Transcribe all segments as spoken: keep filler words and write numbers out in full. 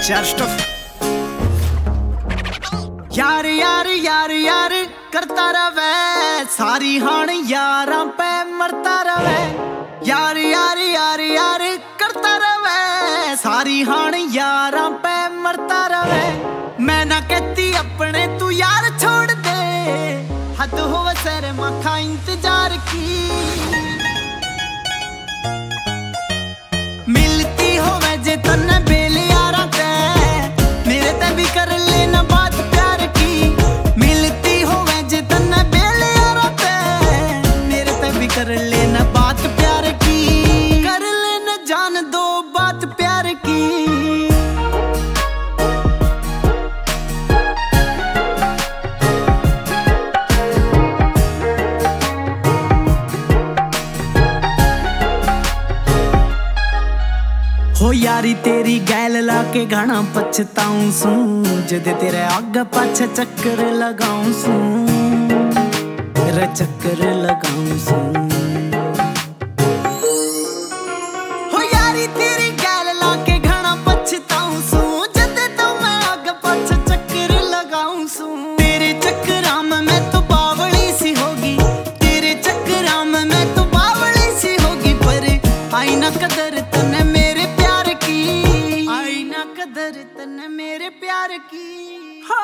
यार यार यार यार करता रवे सारी हाण यारां पे मरता रवे। यार यार यार यार करता रवे सारी हाण यारां पे मरता रवे। मैं ना कहती अपने तू यार छोड़ दे, हद होवे सर मखा इंतजार की। मिलती होवे जे तन्ने बेल यारां ते मेरे ते भी कर लेना बात प्यार की। मिलती होवे जे तन्ने बेल यारां ते मेरे ते भी कर लेना बात प्यार की। कर लेना जान दो बात प्यार की। हो यारी तेरी गैल लाके घना पछताऊं सू, जदे तेरे आगे पाछे चक्कर लगाऊं सू, तेरे चक्कर लगाऊं सू। हो यारी तेरी गैल लाके घना पछताऊं सू, जदे तो मैं आगे पाछे चक्कर लगाऊं सू। तेरे चक्करां में मैं तो बावली सी होगी, तेरे चक्करां में मैं तो बावली सी होगी। पर आई ना कदर तने मेरे कदर तन्ने मेरे प्यार की। हो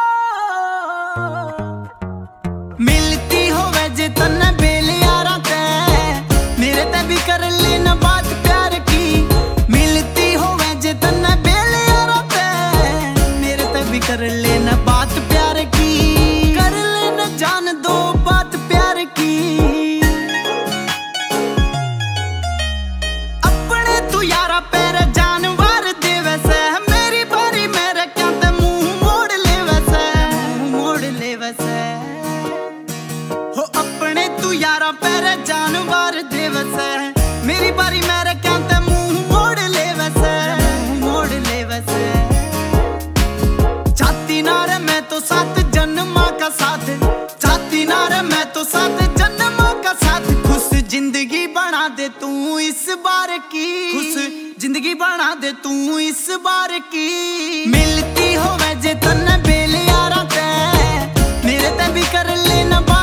मिलती होवे जे तन्ने बेल यारां ते मेरे ते भी कर लेना बात प्यार की। मिलती होवे जे तन्ने बेल यारां ते मेरे ते भी कर लेना बात प्यार की। कर लेना जान दो बात प्यार की। अपने तू यारा पैर जान यारा पैरे जानवर दे वैसे मेरी बारी मेरे क्या ते मुंह मोड़ ले वैसे, मोड़ ले वैसे। चाहती ना रे मैं तो सात जन्मां का साथ, चाहती ना रे मैं तो सात जन्मां का साथ। खुश जिंदगी बना दे तू इस बार की, खुश जिंदगी बना दे तू इस बार की। मिलती होवे जे तन्ने बेल यारां ते मेरे ते भी कर लेना।